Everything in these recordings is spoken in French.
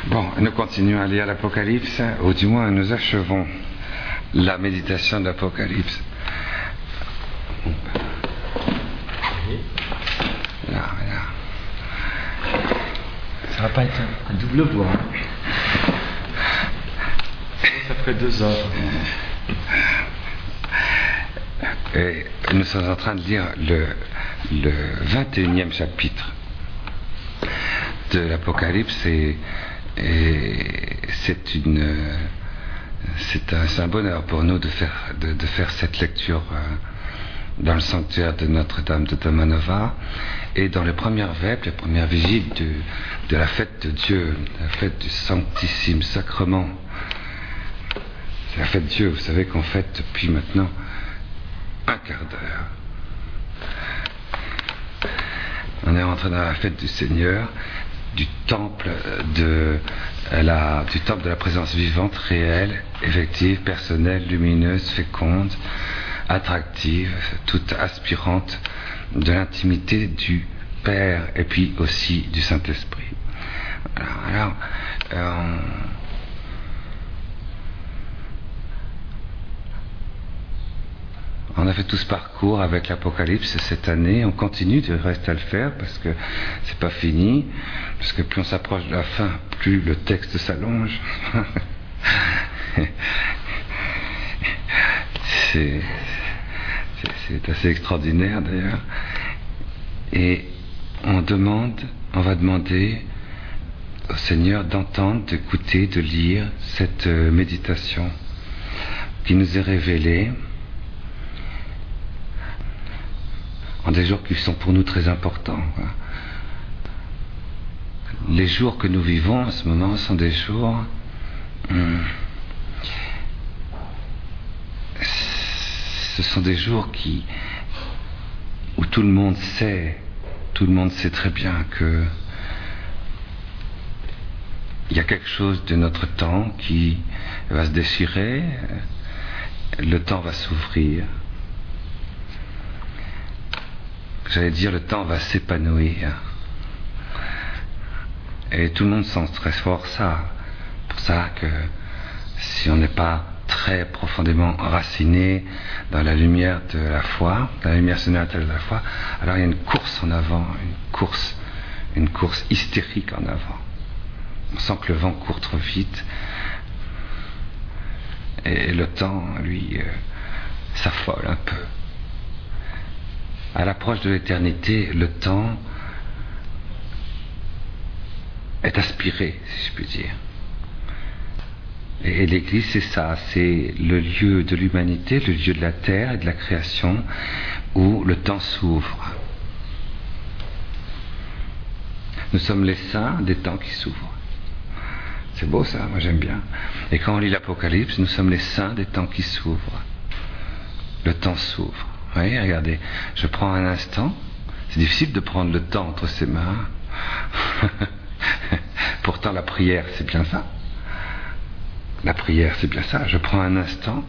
Bon, nous continuons à lire l'Apocalypse, ou du moins nous achevons la méditation de l'Apocalypse. Là. Ça va pas être un double voix. Ça ferait 2 heures. Et nous sommes en train de lire le 21e chapitre de l'Apocalypse et c'est un bonheur pour nous de faire cette lecture dans le sanctuaire de Notre-Dame de Domanova et dans les premières vêpres, les premières vigiles de la fête de Dieu, la fête du Sanctissime Sacrement. C'est la fête de Dieu, vous savez qu'on fête depuis maintenant un quart d'heure. On est rentré dans la fête du Seigneur, du temple de la présence vivante, réelle, effective, personnelle, lumineuse, féconde, attractive, toute aspirante de l'intimité du Père et puis aussi du Saint-Esprit. Alors, on a fait tout ce parcours avec l'Apocalypse cette année, on continue de rester à le faire parce que c'est pas fini, parce que plus on s'approche de la fin, plus le texte s'allonge. C'est assez extraordinaire d'ailleurs. Et on va demander au Seigneur d'entendre, d'écouter, de lire cette méditation qui nous est révélée en des jours qui sont pour nous très importants. Les jours que nous vivons en ce moment sont des jours ce sont des jours où tout le monde sait très bien que il y a quelque chose de notre temps qui va se déchirer, le temps va s'ouvrir. J'allais dire, le temps va s'épanouir. Et tout le monde s'en stresse fort ça. Pour ça que si on n'est pas très profondément enraciné dans la lumière de la foi, dans la lumière sénatale de la foi, alors il y a une course en avant, une course hystérique en avant. On sent que le vent court trop vite. Et le temps, lui, s'affole un peu. À l'approche de l'éternité, le temps est aspiré, si je puis dire. Et l'Église, c'est ça, c'est le lieu de l'humanité, le lieu de la terre et de la création où le temps s'ouvre. Nous sommes les saints des temps qui s'ouvrent. C'est beau ça, moi j'aime bien. Et quand on lit l'Apocalypse, nous sommes les saints des temps qui s'ouvrent. Le temps s'ouvre. Vous voyez, regardez, je prends un instant, c'est difficile de prendre le temps entre ses mains. Pourtant la prière, c'est bien ça. La prière, c'est bien ça. Je prends un instant,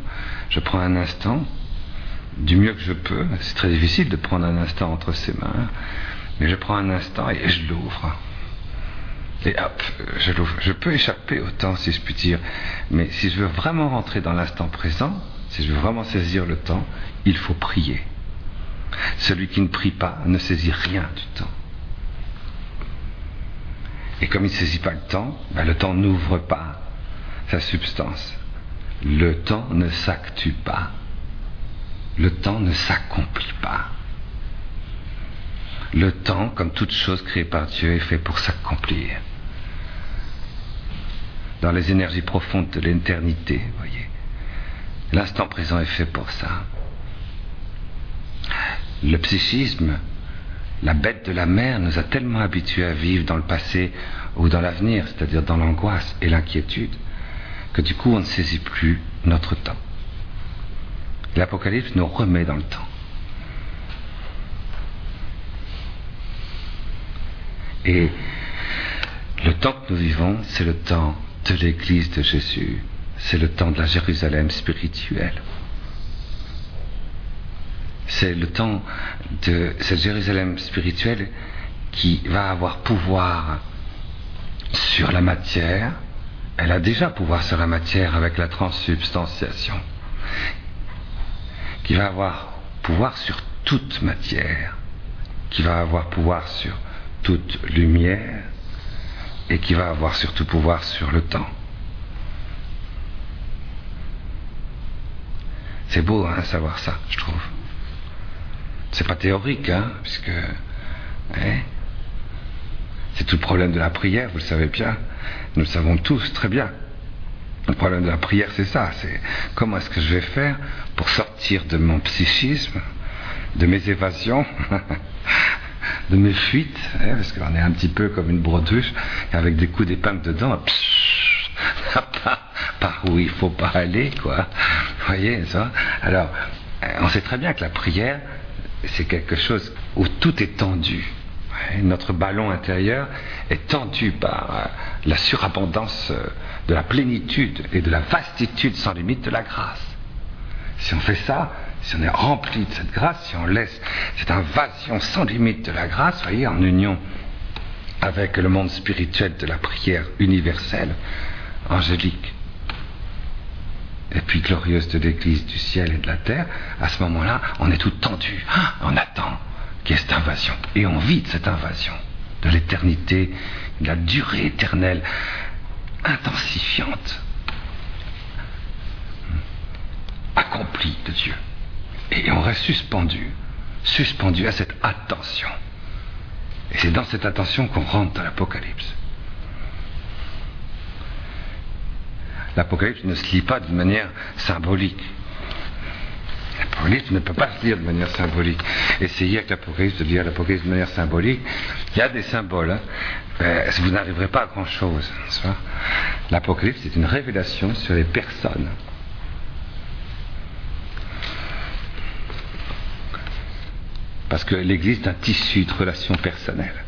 du mieux que je peux. C'est très difficile de prendre un instant entre ses mains, mais je prends un instant et je l'ouvre. Et hop, je l'ouvre. Je peux échapper au temps, si je puis dire, mais si je veux vraiment rentrer dans l'instant présent, si je veux vraiment saisir le temps, il faut prier. Celui qui ne prie pas ne saisit rien du temps. Et comme il ne saisit pas le temps n'ouvre pas sa substance. Le temps ne s'actue pas. Le temps ne s'accomplit pas. Le temps, comme toute chose créée par Dieu, est fait pour s'accomplir. Dans les énergies profondes de l'éternité, vous voyez. L'instant présent est fait pour ça. Le psychisme, la bête de la mer, nous a tellement habitués à vivre dans le passé ou dans l'avenir, c'est-à-dire dans l'angoisse et l'inquiétude, que du coup on ne saisit plus notre temps. L'Apocalypse nous remet dans le temps. Et le temps que nous vivons, c'est le temps de l'Église de Jésus. C'est le temps de la Jérusalem spirituelle. C'est le temps de cette Jérusalem spirituelle qui va avoir pouvoir sur la matière, elle a déjà pouvoir sur la matière avec la transsubstantiation, qui va avoir pouvoir sur toute matière, qui va avoir pouvoir sur toute lumière, et qui va avoir surtout pouvoir sur le temps. C'est beau, hein, savoir ça, je trouve. C'est pas théorique, hein, puisque c'est tout le problème de la prière, vous le savez bien. Nous le savons tous très bien. Le problème de la prière, c'est ça. C'est comment est-ce que je vais faire pour sortir de mon psychisme, de mes évasions, de mes fuites, parce qu'on est un petit peu comme une brodeuse avec des coups d'épingle dedans, par où il faut pas aller, quoi. Vous voyez ça? Alors, on sait très bien que la prière, c'est quelque chose où tout est tendu. Notre ballon intérieur est tendu par la surabondance de la plénitude et de la vastitude sans limite de la grâce. Si on fait ça, si on est rempli de cette grâce, si on laisse cette invasion sans limite de la grâce, vous voyez, en union avec le monde spirituel de la prière universelle, angélique, et puis glorieuse de l'Église du ciel et de la terre, à ce moment-là, on est tout tendu, on attend qu'il y ait cette invasion, et on vit de cette invasion, de l'éternité, de la durée éternelle, intensifiante, accomplie de Dieu. Et on reste suspendu à cette attention. Et c'est dans cette attention qu'on rentre dans l'Apocalypse. L'Apocalypse ne se lit pas d'une manière symbolique. L'Apocalypse ne peut pas se lire de manière symbolique. Essayez avec l'Apocalypse de lire l'Apocalypse de manière symbolique. Il y a des symboles, vous n'arriverez pas à grand chose. L'Apocalypse est une révélation sur les personnes. Parce que l'Église est un tissu de relations personnelles.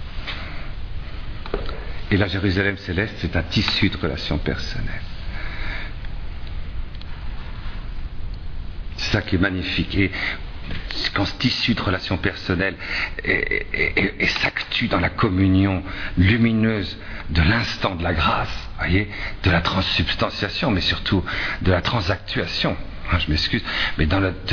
Et la Jérusalem céleste, c'est un tissu de relations personnelles. C'est ça qui est magnifique. Et quand ce tissu de relations personnelles s'actue dans la communion lumineuse de l'instant de la grâce, voyez, de la transsubstantiation, mais surtout de la transactuation. Je m'excuse, mais dans de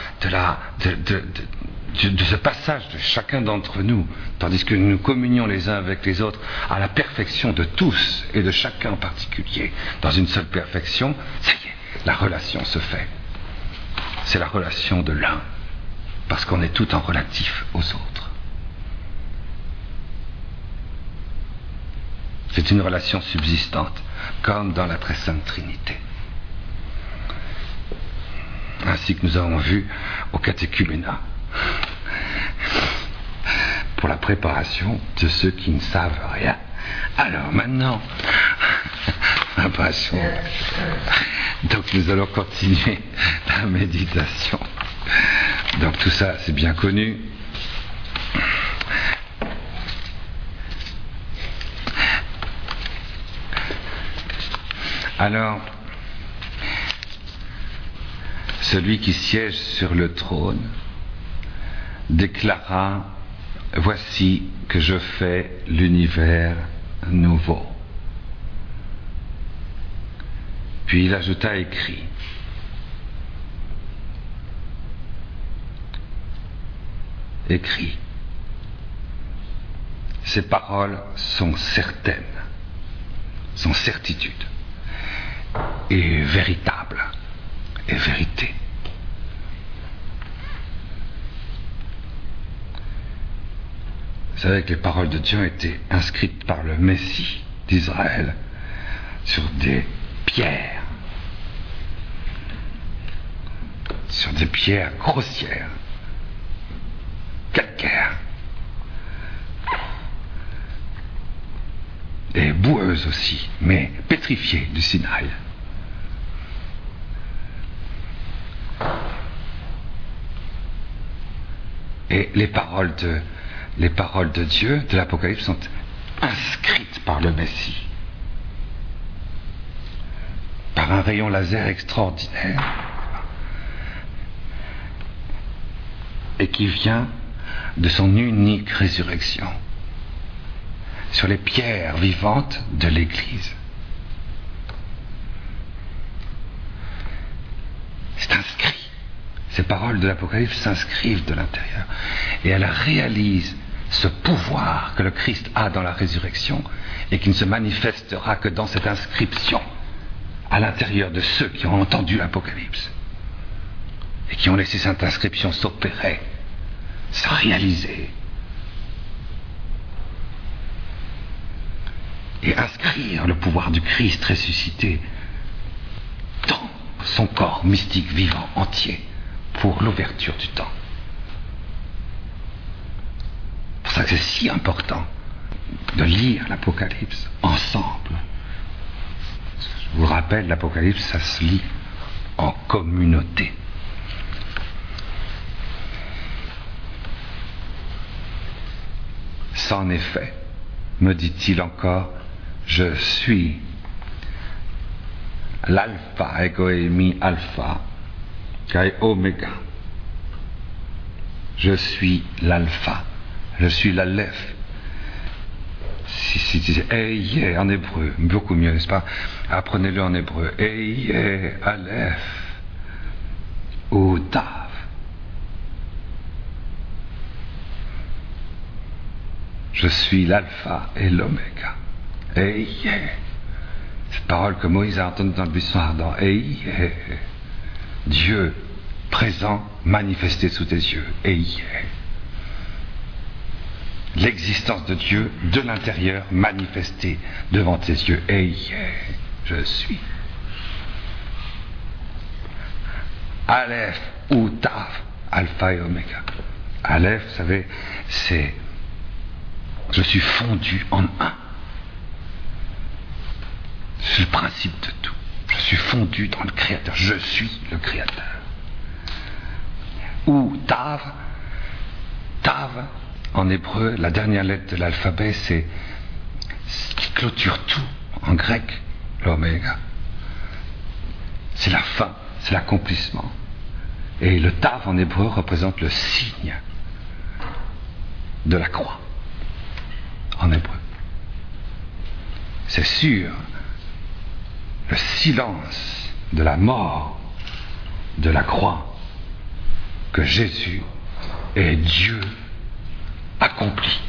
ce passage de chacun d'entre nous, tandis que nous communions les uns avec les autres à la perfection de tous et de chacun en particulier, dans une seule perfection, ça y est, la relation se fait. C'est la relation de l'un, parce qu'on est tout en relatif aux autres. C'est une relation subsistante, comme dans la très sainte Trinité. Ainsi que nous avons vu au catéchuménat, pour la préparation de ceux qui ne savent rien. Alors maintenant, donc nous allons continuer la méditation. Donc tout ça, c'est bien connu. Alors, celui qui siège sur le trône déclara: voici que je fais l'univers nouveau. Puis il ajouta écrit. Écrit. Ces paroles sont certaines, sont certitudes, et véritables, et vérité. Vous savez que les paroles de Dieu ont été inscrites par le Messie d'Israël sur des pierres grossières, calcaires et boueuses aussi, mais pétrifiées du Sinaï. Et les paroles de Dieu, de l'Apocalypse, sont inscrites par le Messie, par un rayon laser extraordinaire, et qui vient de son unique résurrection. sur les pierres vivantes de l'Église. C'est inscrit. Ces paroles de l'Apocalypse s'inscrivent de l'intérieur. Et elles réalisent ce pouvoir que le Christ a dans la résurrection et qui ne se manifestera que dans cette inscription à l'intérieur de ceux qui ont entendu l'Apocalypse et qui ont laissé cette inscription s'opérer, se réaliser et inscrire le pouvoir du Christ ressuscité dans son corps mystique vivant entier pour l'ouverture du temps. C'est pour ça que c'est si important de lire l'Apocalypse ensemble. Je vous rappelle, l'Apocalypse, ça se lit en communauté. C'en est fait, me dit-il encore, je suis l'alpha, ego eimi alpha, kai oméga. Je suis l'alpha, je suis l'aleph. Si tu dis Eye en hébreu, beaucoup mieux, n'est-ce pas? Apprenez-le en hébreu. Eye, aleph, ou tav. Je suis l'alpha et l'oméga. Eye. Cette parole que Moïse a entendue dans le buisson ardent. Eye. Dieu présent, manifesté sous tes yeux. Eye. L'existence de Dieu de l'intérieur manifestée devant tes yeux. Eye. Je suis. Aleph ou Tav, alpha et oméga. Aleph, vous savez, c'est je suis fondu en un. C'est le principe de tout. Je suis fondu dans le Créateur. Je suis le Créateur. Ou Tav. Tav, en hébreu, la dernière lettre de l'alphabet, c'est ce qui clôture tout. En grec, l'oméga. C'est la fin, c'est l'accomplissement. Et le Tav en hébreu représente le signe de la croix. En hébreu. C'est sûr, le silence de la mort de la croix que Jésus est Dieu accompli.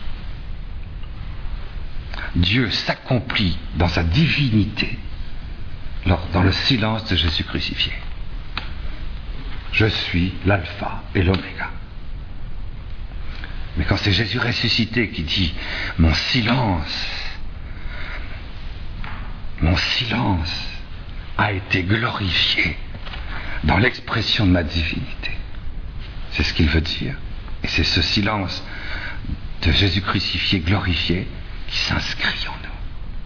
Dieu s'accomplit dans sa divinité dans le silence de Jésus crucifié. Je suis l'alpha et l'oméga. Mais quand c'est Jésus ressuscité qui dit « Mon silence a été glorifié dans l'expression de ma divinité », c'est ce qu'il veut dire. Et c'est ce silence de Jésus crucifié, glorifié, qui s'inscrit en nous.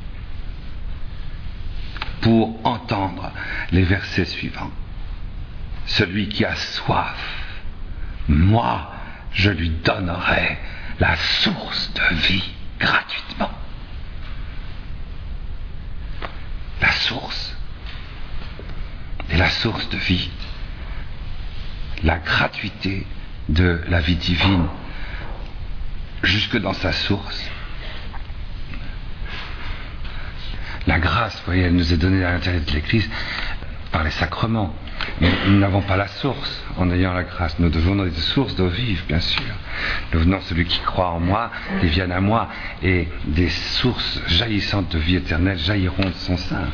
Pour entendre les versets suivants. Celui qui a soif, moi, je lui donnerai la source de vie gratuitement. La source. Et la source de vie. La gratuité de la vie divine jusque dans sa source. La grâce, vous voyez, elle nous est donnée à l'intérieur de l'Église par les sacrements. Mais nous n'avons pas la source en ayant la grâce. Nous devenons des sources d'eau vive, bien sûr. Nous venons celui qui croit en moi, qui vienne à moi, et des sources jaillissantes de vie éternelle jailliront de son sein.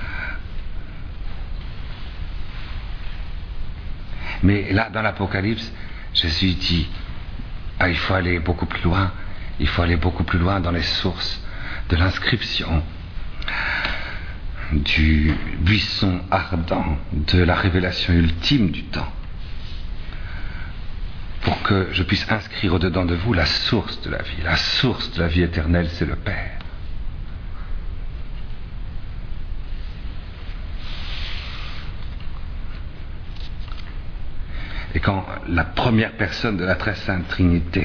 Mais là, dans l'Apocalypse, Jésus dit, il faut aller beaucoup plus loin. Il faut aller beaucoup plus loin dans les sources de l'inscription du buisson ardent de la révélation ultime du temps, pour que je puisse inscrire au-dedans de vous la source de la vie. La source de la vie éternelle, c'est le Père. Et quand la première personne de la très sainte Trinité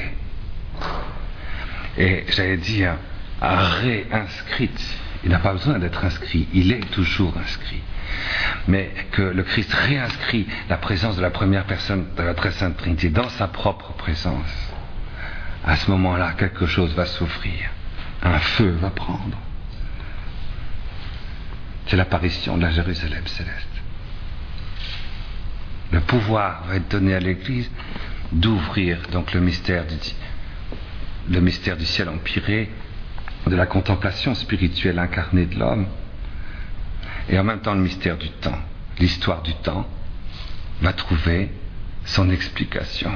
est, j'allais dire, réinscrite, il n'a pas besoin d'être inscrit, il est toujours inscrit. Mais que le Christ réinscrit la présence de la première personne de la très sainte Trinité dans sa propre présence. À ce moment-là, quelque chose va s'ouvrir. un feu va prendre. C'est l'apparition de la Jérusalem céleste. Le pouvoir va être donné à l'Église d'ouvrir donc le mystère du ciel empyré, de la contemplation spirituelle incarnée de l'homme, et en même temps le mystère du temps. L'histoire du temps va trouver son explication.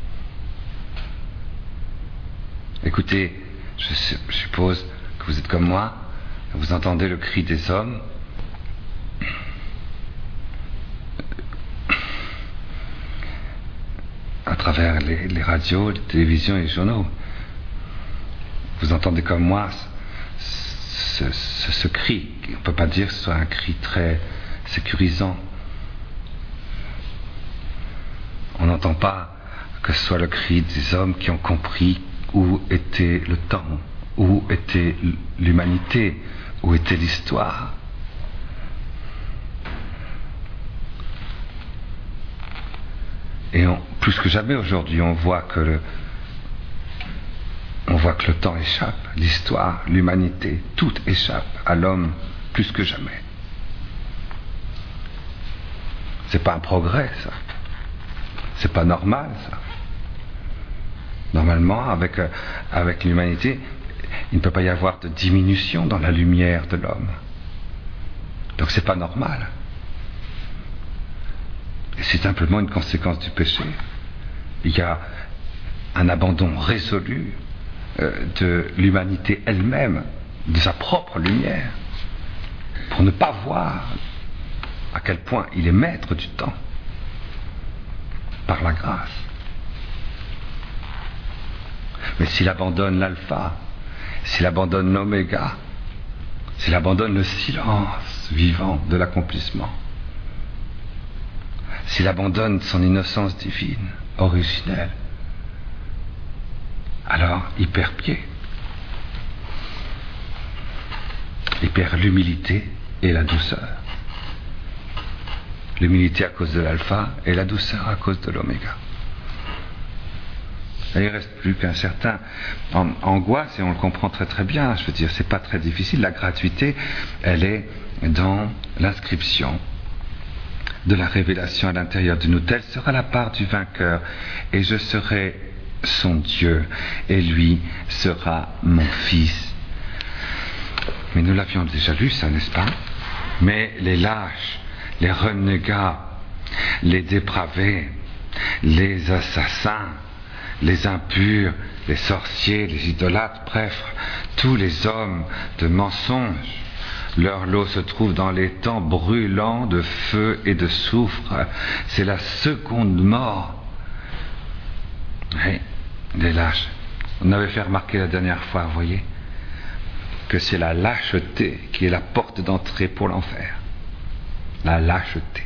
Écoutez, je suppose que vous êtes comme moi, vous entendez le cri des hommes, à travers les radios, les télévisions et les journaux. Vous entendez comme moi ce cri. On ne peut pas dire que ce soit un cri très sécurisant. On n'entend pas que ce soit le cri des hommes qui ont compris où était le temps, où était l'humanité, où était l'histoire. Et plus que jamais aujourd'hui, on voit que le temps échappe, l'histoire, l'humanité, tout échappe à l'homme plus que jamais. C'est pas un progrès, ça. C'est pas normal, ça. Normalement, avec l'humanité, il ne peut pas y avoir de diminution dans la lumière de l'homme. Donc c'est pas normal. Et c'est simplement une conséquence du péché. Il y a un abandon résolu de l'humanité elle-même, de sa propre lumière, pour ne pas voir à quel point il est maître du temps, par la grâce. Mais s'il abandonne l'alpha, s'il abandonne l'oméga, s'il abandonne le silence vivant de l'accomplissement, s'il abandonne son innocence divine, originelle, alors il perd pied. Il perd l'humilité et la douceur. L'humilité à cause de l'alpha et la douceur à cause de l'oméga. Et il ne reste plus qu'un certain angoisse, et on le comprend très très bien. Je veux dire, c'est pas très difficile. La gratuité, elle est dans l'inscription de la révélation à l'intérieur de nous. Telle sera la part du vainqueur, et je serai son Dieu, et lui sera mon fils. Mais nous l'avions déjà lu, ça, n'est-ce pas? Mais les lâches, les renégats, les dépravés, les assassins, les impurs, les sorciers, les idolâtres, bref, tous les hommes de mensonge, leur lot se trouve dans les temps brûlants de feu et de soufre. C'est la seconde mort. Oui, des lâches. On avait fait remarquer la dernière fois, vous voyez, que c'est la lâcheté qui est la porte d'entrée pour l'enfer. La lâcheté.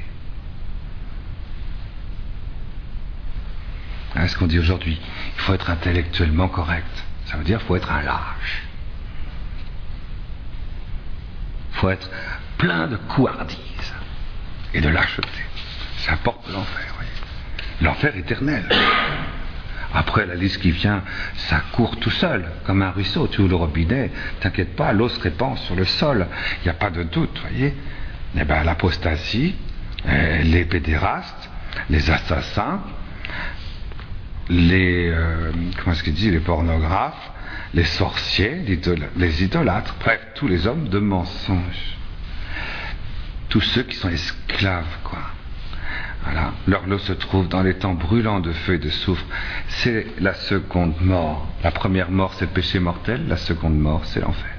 Ce qu'on dit aujourd'hui, il faut être intellectuellement correct. Ça veut dire qu'il faut être un lâche. Il faut être plein de couardise et de lâcheté. C'est la porte de l'enfer, oui. L'enfer éternel. Après, la liste qui vient, ça court tout seul, comme un ruisseau. Tu ouvres le robinet, t'inquiète pas, l'eau se répand sur le sol. Il n'y a pas de doute, voyez. Eh bien, l'apostasie, les pédérastes, les assassins, les pornographes, les sorciers, les idolâtres, bref, tous les hommes de mensonge. Tous ceux qui sont esclaves, quoi. Voilà. Leur lot se trouve dans les temps brûlants de feu et de soufre. C'est la seconde mort. La première mort, c'est le péché mortel. La seconde mort, c'est l'enfer.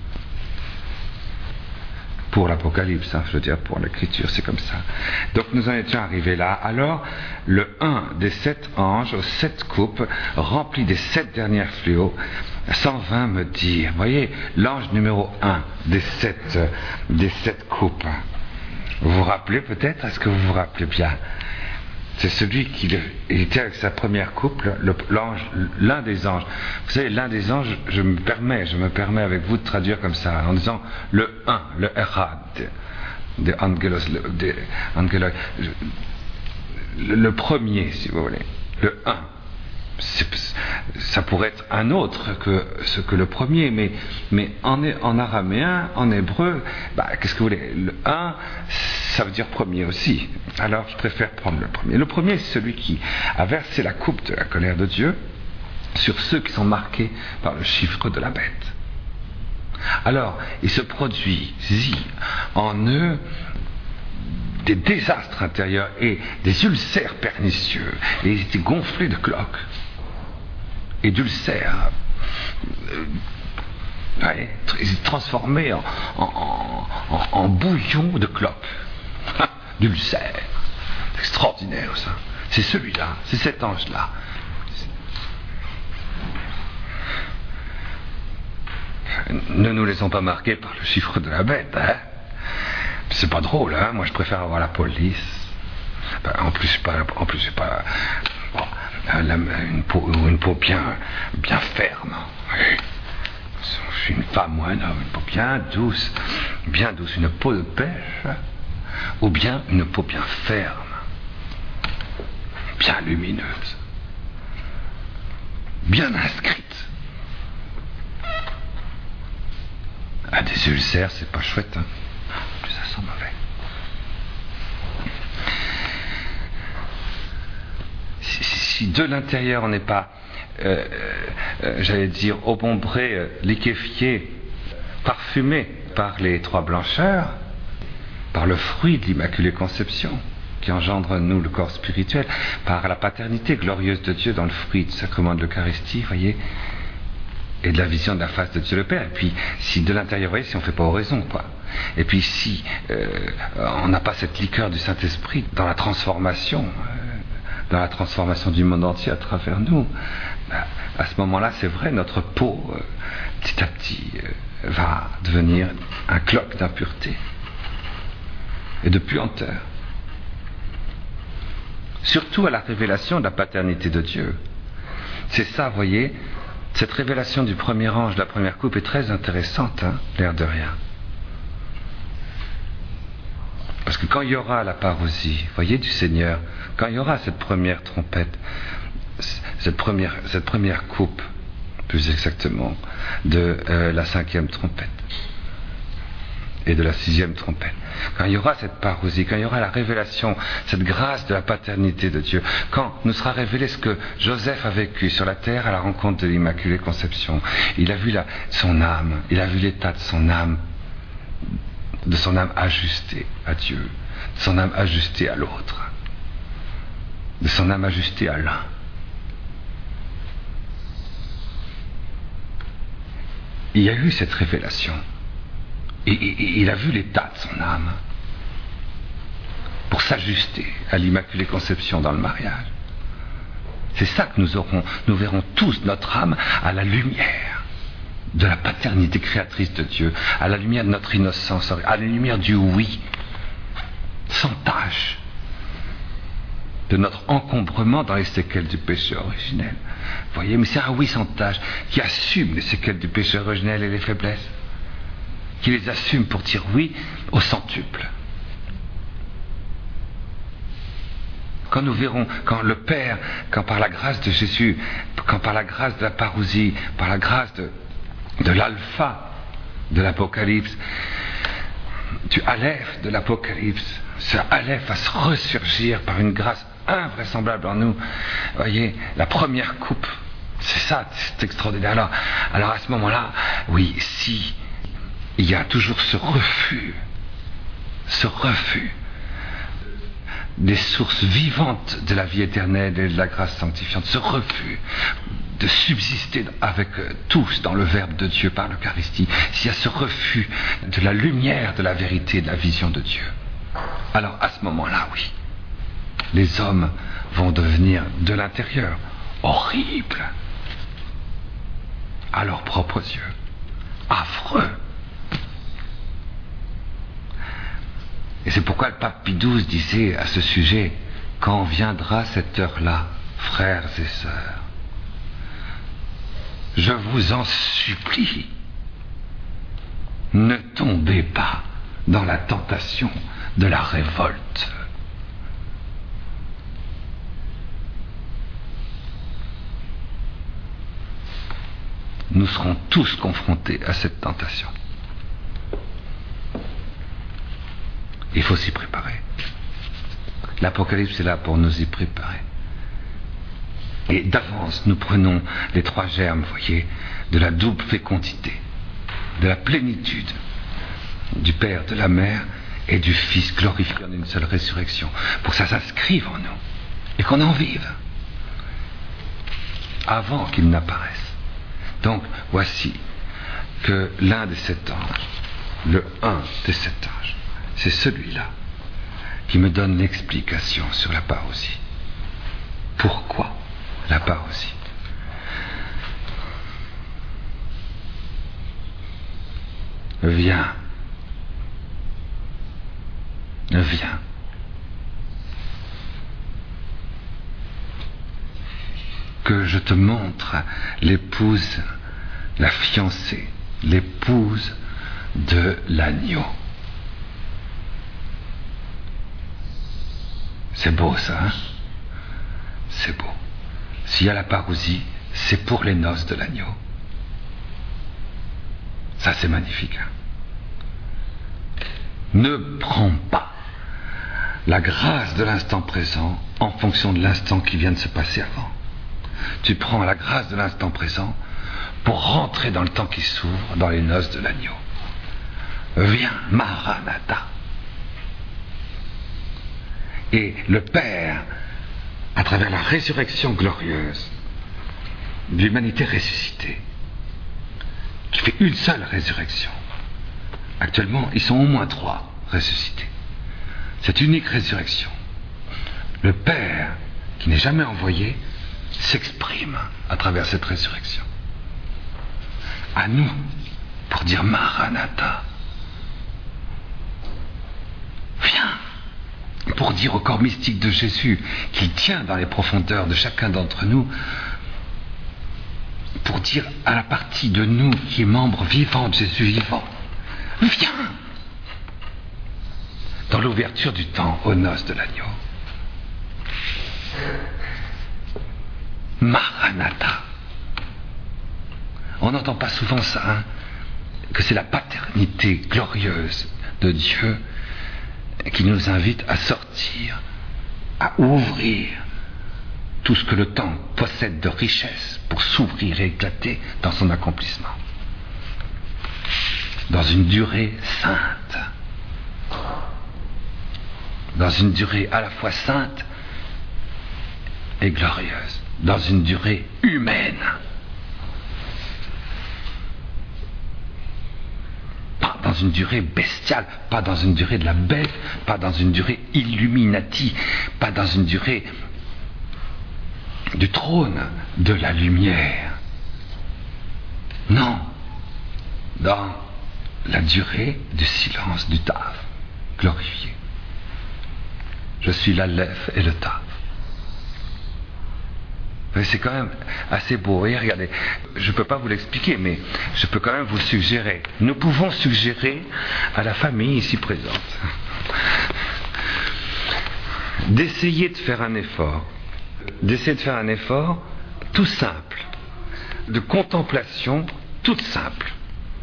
Pour l'Apocalypse, je veux dire, pour l'Écriture, c'est comme ça. Donc nous en étions arrivés là. Alors, le 1 des 7 anges aux 7 coupes, rempli des 7 dernières fléaux, 120 me dire, vous voyez, l'ange numéro 1 des 7 coupes. Vous vous rappelez peut-être? Est-ce que vous vous rappelez bien? C'est celui qui était avec sa première coupe, l'ange, l'un des anges. Vous savez, l'un des anges, je me permets avec vous de traduire comme ça, en disant le 1, le Erad, de Angelos, le premier, si vous voulez, le 1. Ça pourrait être un autre que ce que le premier, mais en araméen, en hébreu, qu'est-ce que vous voulez? Le 1, ça veut dire premier aussi. Alors je préfère prendre le premier. Le premier, c'est celui qui a versé la coupe de la colère de Dieu sur ceux qui sont marqués par le chiffre de la bête. Alors, il se produit en eux des désastres intérieurs et des ulcères pernicieux, et ils étaient gonflés de cloques et d'ulcères. Ils étaient transformés en bouillon de cloques, d'ulcères. C'est extraordinaire ça. C'est celui-là, c'est cet ange-là. Ne nous laissons pas marquer par le chiffre de la bête, hein. C'est pas drôle, hein. Moi je préfère avoir la police. En plus c'est pas une peau bien ferme. Oui. Je suis une femme ou un homme, une peau bien douce, une peau de pêche, ou bien une peau bien ferme, bien lumineuse, bien inscrite. Des ulcères, c'est pas chouette, hein. Ça sent mauvais. Si de l'intérieur on n'est pas, j'allais dire, obombré, liquéfié, parfumé par les trois blancheurs, par le fruit de l'Immaculée Conception, qui engendre en nous le corps spirituel, par la paternité glorieuse de Dieu dans le fruit du sacrement de l'Eucharistie, voyez, et de la vision de la face de Dieu le Père. Et puis, si de l'intérieur, vous voyez, si on ne fait pas oraison, quoi. Et puis, si on n'a pas cette liqueur du Saint-Esprit dans la transformation du monde entier à travers nous, à ce moment-là, c'est vrai, notre peau, petit à petit, va devenir un cloque d'impureté et de puanteur. Surtout à la révélation de la paternité de Dieu. C'est ça, vous voyez. Cette révélation du premier ange, de la première coupe, est très intéressante, hein, l'air de rien. Parce que quand il y aura la parousie, voyez, du Seigneur, quand il y aura cette première trompette, cette première coupe, plus exactement, de la 5e trompette et de la 6e trompette, quand il y aura cette parousie, quand il y aura la révélation, cette grâce de la paternité de Dieu, quand nous sera révélé ce que Joseph a vécu sur la terre à la rencontre de l'Immaculée Conception, il a vu son âme, il a vu l'état de son âme ajustée à Dieu, de son âme ajustée à l'autre, de son âme ajustée à l'un. Il y a eu cette révélation. Et il a vu l'état de son âme pour s'ajuster à l'Immaculée Conception dans le mariage. C'est ça que nous verrons tous notre âme à la lumière de la paternité créatrice de Dieu, à la lumière de notre innocence, à la lumière du oui, sans tache, de notre encombrement dans les séquelles du péché originel. Vous voyez, mais c'est un oui sans tache qui assume les séquelles du péché originel et les faiblesses, qui les assume pour dire oui au centuple. Quand nous verrons, quand le Père, quand par la grâce de Jésus, quand par la grâce de la parousie, par la grâce de l'alpha de l'Apocalypse, du aleph de l'Apocalypse, ce aleph va se ressurgir par une grâce invraisemblable en nous. Voyez, la première coupe, c'est ça, c'est extraordinaire. Alors à ce moment-là, oui, si il y a toujours ce refus des sources vivantes de la vie éternelle et de la grâce sanctifiante, ce refus de subsister avec tous dans le Verbe de Dieu par l'Eucharistie, s'il y a ce refus de la lumière de la vérité et de la vision de Dieu, alors à ce moment-là, oui, les hommes vont devenir de l'intérieur horribles à leurs propres yeux, affreux. Et c'est pourquoi le pape Pie XII disait à ce sujet: quand viendra cette heure-là, frères et sœurs, je vous en supplie, ne tombez pas dans la tentation de la révolte. nous serons tous confrontés à cette tentation. Il faut s'y préparer. L'Apocalypse est là pour nous y préparer. Et d'avance, nous prenons les 3 germes, voyez, de la double fécondité, de la plénitude du Père, de la Mère et du Fils glorifié en une seule résurrection, pour que ça s'inscrive en nous et qu'on en vive avant qu'il n'apparaisse. Donc, voici que l'un des 7 anges, le un des 7 anges, c'est celui-là qui me donne l'explication sur la parousie. Pourquoi la parousie? Viens. Viens. Que je te montre l'épouse, la fiancée, l'épouse de l'agneau. C'est beau ça, hein? C'est beau. S'il y a la parousie, c'est pour les noces de l'agneau. Ça, c'est magnifique. Hein? Ne prends pas la grâce de l'instant présent en fonction de l'instant qui vient de se passer avant. Tu prends la grâce de l'instant présent pour rentrer dans le temps qui s'ouvre, dans les noces de l'agneau. Viens, Maranatha. Et le Père, à travers la résurrection glorieuse de l'humanité ressuscitée, qui fait une seule résurrection. Actuellement, ils sont au moins 3 ressuscités. Cette unique résurrection, le Père, qui n'est jamais envoyé, s'exprime à travers cette résurrection. À nous, pour dire Maranatha. Viens. Pour dire au corps mystique de Jésus qu'il tient dans les profondeurs de chacun d'entre nous, pour dire à la partie de nous qui est membre vivant de Jésus vivant, viens dans l'ouverture du temps aux noces de l'agneau. Maranatha. On n'entend pas souvent ça, hein, que c'est la paternité glorieuse de Dieu qui nous invite à sortir, à ouvrir tout ce que le temps possède de richesse pour s'ouvrir et éclater dans son accomplissement. Dans une durée sainte. Dans une durée à la fois sainte et glorieuse. Dans une durée humaine. Pas dans une durée bestiale, pas dans une durée de la bête, pas dans une durée illuminati, pas dans une durée du trône de la lumière. Non, dans la durée du silence du Tav, glorifié. Je suis l'Aleph et le Tav. C'est quand même assez beau. Et regardez, je ne peux pas vous l'expliquer, mais je peux quand même vous suggérer. Nous pouvons suggérer à la famille ici présente d'essayer de faire un effort. D'essayer de faire un effort tout simple, de contemplation toute simple.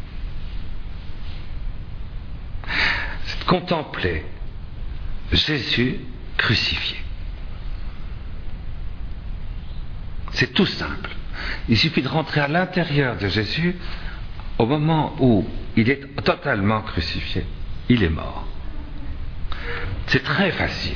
C'est de contempler Jésus crucifié. C'est tout simple. Il suffit de rentrer à l'intérieur de Jésus au moment où il est totalement crucifié. Il est mort. C'est très facile.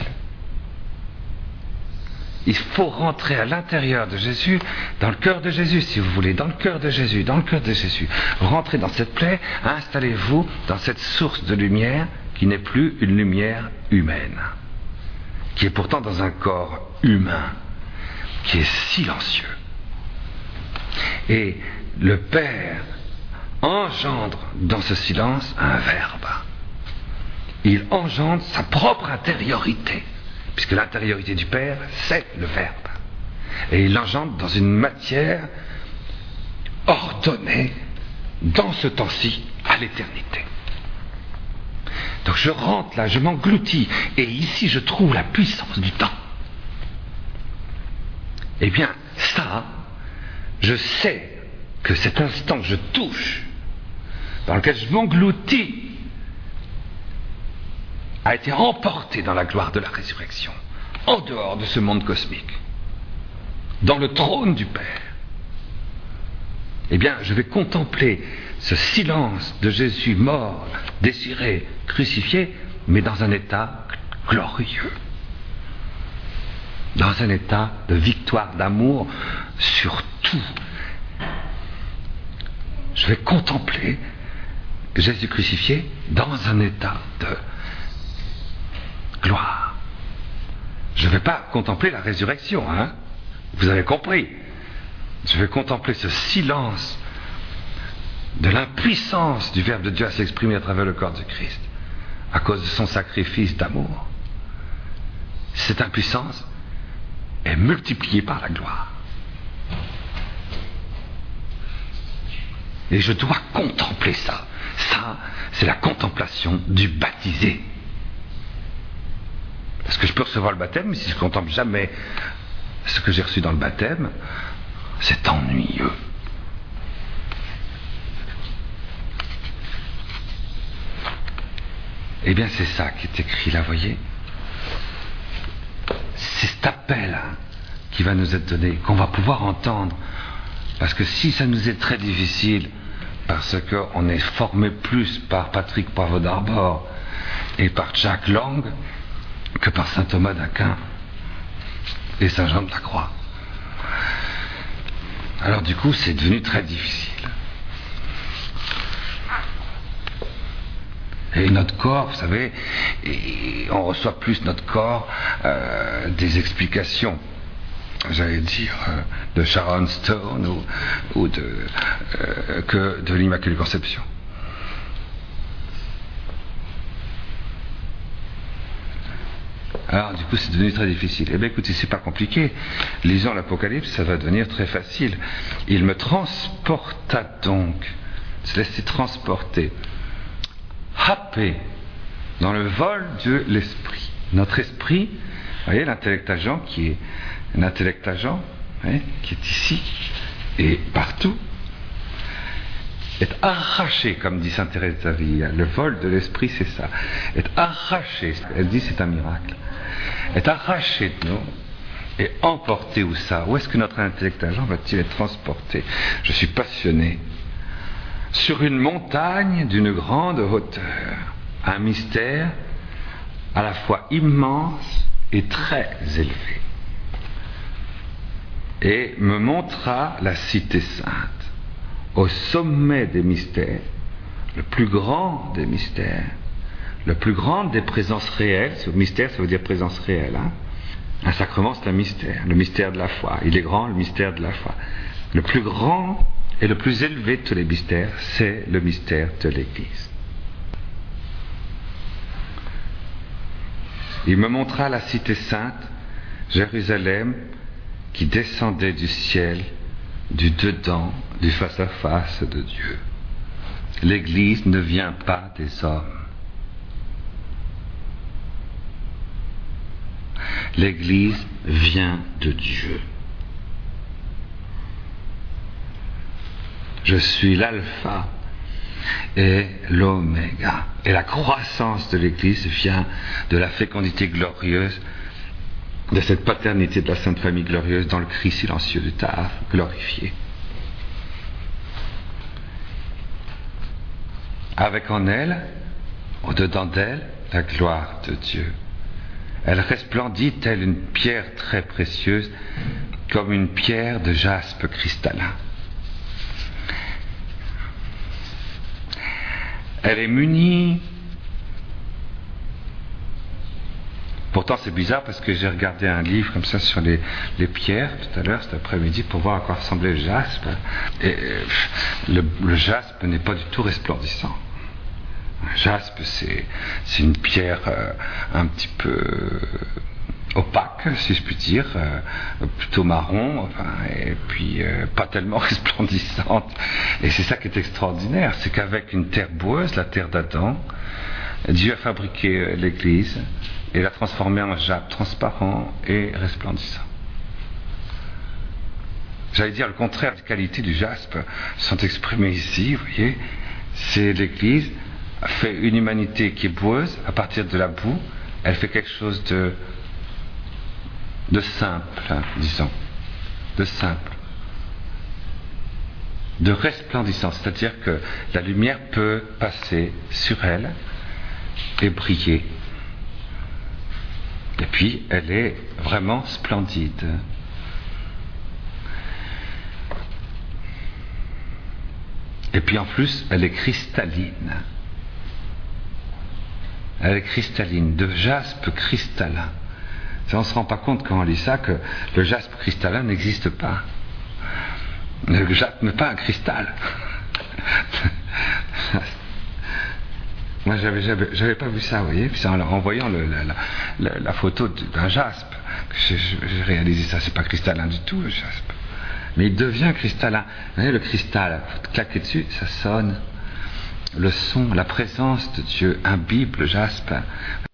Il faut rentrer à l'intérieur de Jésus, dans le cœur de Jésus, si vous voulez, dans le cœur de Jésus, dans le cœur de Jésus. Rentrez dans cette plaie, installez-vous dans cette source de lumière qui n'est plus une lumière humaine, qui est pourtant dans un corps humain, qui est silencieux. Et le Père engendre dans ce silence un verbe. Il engendre sa propre intériorité, puisque l'intériorité du Père, c'est le Verbe. Et il l'engendre dans une matière ordonnée dans ce temps-ci à l'éternité. Donc je rentre là, je m'engloutis, et ici je trouve la puissance du temps. Eh bien, ça, je sais que cet instant que je touche, dans lequel je m'engloutis, a été emporté dans la gloire de la résurrection, en dehors de ce monde cosmique, dans le trône du Père, eh bien, je vais contempler ce silence de Jésus mort, désiré, crucifié, mais dans un état glorieux, dans un état de victoire, d'amour sur tout. Je vais contempler Jésus crucifié dans un état de gloire. Je ne vais pas contempler la résurrection, hein? Vous avez compris. Je vais contempler ce silence de l'impuissance du Verbe de Dieu à s'exprimer à travers le corps du Christ, à cause de son sacrifice d'amour. Cette impuissance est multipliée par la gloire. Et je dois contempler ça. Ça, c'est la contemplation du baptisé. Parce que je peux recevoir le baptême, mais si je ne contemple jamais ce que j'ai reçu dans le baptême, c'est ennuyeux. Eh bien, c'est ça qui est écrit là, voyez. C'est cet appel qui va nous être donné, qu'on va pouvoir entendre. Parce que si ça nous est très difficile, parce qu'on est formé plus par Patrick Poivre d'Arbor et par Jack Lang que par saint Thomas d'Aquin et saint Jean de la Croix. Alors du coup, c'est devenu très difficile. Et notre corps, vous savez, on reçoit plus notre corps des explications, j'allais dire, de Sharon Stone ou que de l'Immaculée Conception. Alors du coup c'est devenu très difficile. Eh bien écoutez, c'est pas compliqué. Lisant l'Apocalypse, ça va devenir très facile. Il me transporta donc, se laisser transporter, happé dans le vol de l'esprit. Notre esprit, vous voyez, l'intellect agent qui est un intellect agent, qui est ici et partout, est arraché, comme dit sainte Thérèse d'Avila. Le vol de l'esprit, c'est ça. Est arraché, elle dit c'est un miracle. Est arraché de nous et emporté où ça? Où est-ce que notre intellect agent va-t-il être transporté? Je suis passionné. Sur une montagne d'une grande hauteur, un mystère à la fois immense et très élevé. Et me montra la cité sainte, au sommet des mystères, le plus grand des mystères, le plus grand des présences réelles. Mystère, ça veut dire présence réelle. Hein? Un sacrement, c'est un mystère, le mystère de la foi. Il est grand, le mystère de la foi. Le plus grand et le plus élevé de tous les mystères, c'est le mystère de l'Église. Il me montra la cité sainte, Jérusalem, qui descendait du ciel, du dedans, du face-à-face de Dieu. L'Église ne vient pas des hommes. L'Église vient de Dieu. Je suis l'alpha et l'oméga. Et la croissance de l'Église vient de la fécondité glorieuse, de cette paternité de la Sainte Famille glorieuse dans le cri silencieux du Tave glorifié. Avec en elle, au-dedans d'elle, la gloire de Dieu. Elle resplendit telle une pierre très précieuse, comme une pierre de jaspe cristallin. Elle est munie. Pourtant c'est bizarre parce que j'ai regardé un livre comme ça sur les pierres tout à l'heure, cet après-midi, pour voir à quoi ressemblait le jaspe. Et le jaspe n'est pas du tout resplendissant. Un jaspe, c'est une pierre un petit peu opaque, si je puis dire, plutôt marron, enfin, et puis pas tellement resplendissante. Et c'est ça qui est extraordinaire, c'est qu'avec une terre boueuse, la terre d'Adam, Dieu a fabriqué l'Église et l'a transformée en jaspe transparent et resplendissant. j'allais dire le contraire des qualités du jaspe, sont exprimées ici, vous voyez. C'est l'Église fait une humanité qui est boueuse à partir de la boue. Elle fait quelque chose de simple, disons, de simple, de resplendissant, c'est-à-dire que la lumière peut passer sur elle et briller. Et puis, elle est vraiment splendide. Et puis en plus, elle est cristalline. Elle est cristalline, de jaspe cristallin. On ne se rend pas compte quand on lit ça que le jaspe cristallin n'existe pas. Le jaspe n'est pas un cristal. Moi, j'avais pas vu ça, vous voyez. Puis c'est en voyant la photo d'un jaspe que j'ai réalisé ça. C'est pas cristallin du tout, le jaspe. Mais il devient cristallin. Vous voyez, le cristal, vous claquez dessus, ça sonne. Le son, la présence de Dieu imbibe le jaspe.